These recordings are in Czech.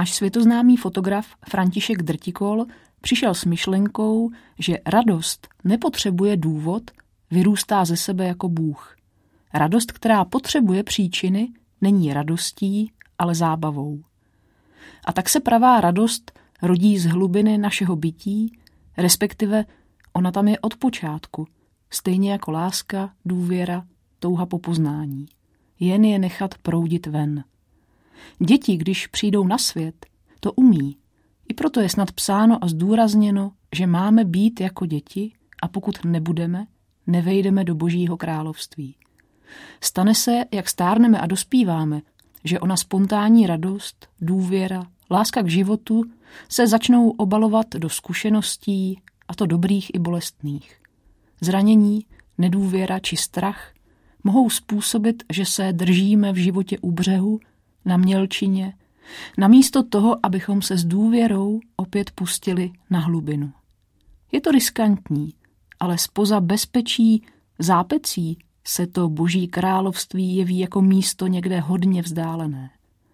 Náš světoznámý fotograf František Drtikol přišel s myšlenkou, že radost nepotřebuje důvod, vyrůstá ze sebe jako Bůh. Radost, která potřebuje příčiny, není radostí, ale zábavou. A tak se pravá radost rodí z hlubiny našeho bytí, respektive ona tam je od počátku, stejně jako láska, důvěra, touha po poznání. Jen je nechat proudit ven. Děti, když přijdou na svět, to umí. I proto je snad psáno a zdůrazněno, že máme být jako děti a pokud nebudeme, nevejdeme do Božího království. Stane se, jak stárneme a dospíváme, že ona spontánní radost, důvěra, láska k životu se začnou obalovat do zkušeností, a to dobrých i bolestných. Zranění, nedůvěra či strach mohou způsobit, že se držíme v životě u břehu, na mělčině, namísto toho, abychom se s důvěrou opět pustili na hlubinu. Je to riskantní, ale zpoza bezpečí zápecí se to Boží království jeví jako místo někde hodně vzdálené.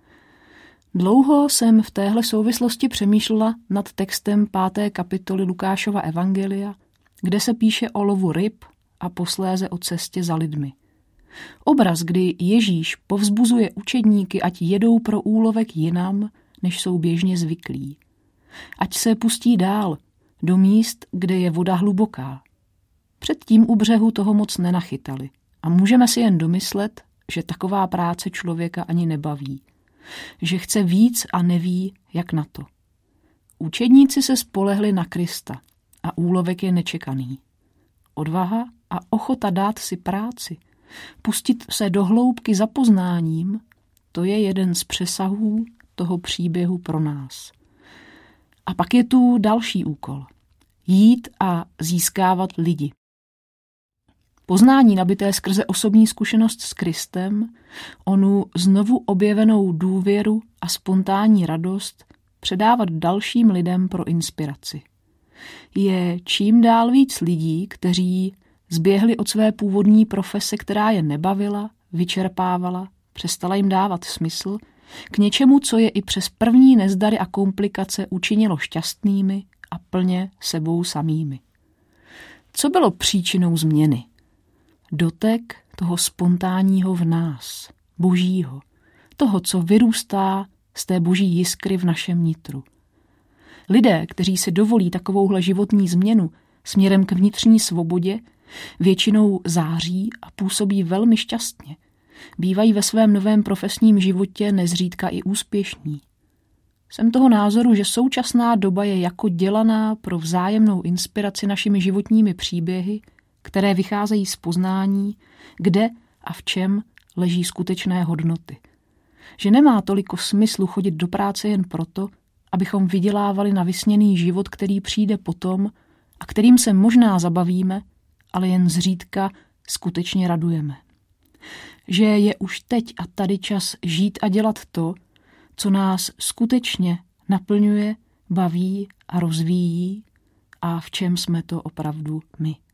Dlouho jsem v téhle souvislosti přemýšlela nad textem 5. kapitoly Lukášova evangelia, kde se píše o lovu ryb a posléze o cestě za lidmi. Obraz, kdy Ježíš povzbuzuje učedníky, ať jedou pro úlovek jinam, než jsou běžně zvyklí. Ať se pustí dál, do míst, kde je voda hluboká. Předtím u břehu toho moc nenachytali a můžeme si jen domyslet, že taková práce člověka ani nebaví. Že chce víc a neví, jak na to. Učedníci se spolehli na Krista a úlovek je nečekaný. Odvaha a ochota dát si práci, pustit se do hloubky za poznáním, to je jeden z přesahů toho příběhu pro nás. A pak je tu další úkol. Jít a získávat lidi. Poznání nabité skrze osobní zkušenost s Kristem, onu znovu objevenou důvěru a spontánní radost předávat dalším lidem pro inspiraci. Je čím dál víc lidí, kteří zběhli od své původní profese, která je nebavila, vyčerpávala, přestala jim dávat smysl, k něčemu, co je i přes první nezdary a komplikace učinilo šťastnými a plně sebou samými. Co bylo příčinou změny? Dotek toho spontánního v nás, božího, toho, co vyrůstá z té boží jiskry v našem nitru. Lidé, kteří si dovolí takovouhle životní změnu směrem k vnitřní svobodě, většinou září a působí velmi šťastně. Bývají ve svém novém profesním životě nezřídka i úspěšní. Jsem toho názoru, že současná doba je jako dělaná pro vzájemnou inspiraci našimi životními příběhy, které vycházejí z poznání, kde a v čem leží skutečné hodnoty. Že nemá toliko smyslu chodit do práce jen proto, abychom vydělávali na vysněný život, který přijde potom a kterým se možná zabavíme, ale jen zřídka skutečně radujeme. Že je už teď a tady čas žít a dělat to, co nás skutečně naplňuje, baví a rozvíjí a v čem jsme to opravdu my.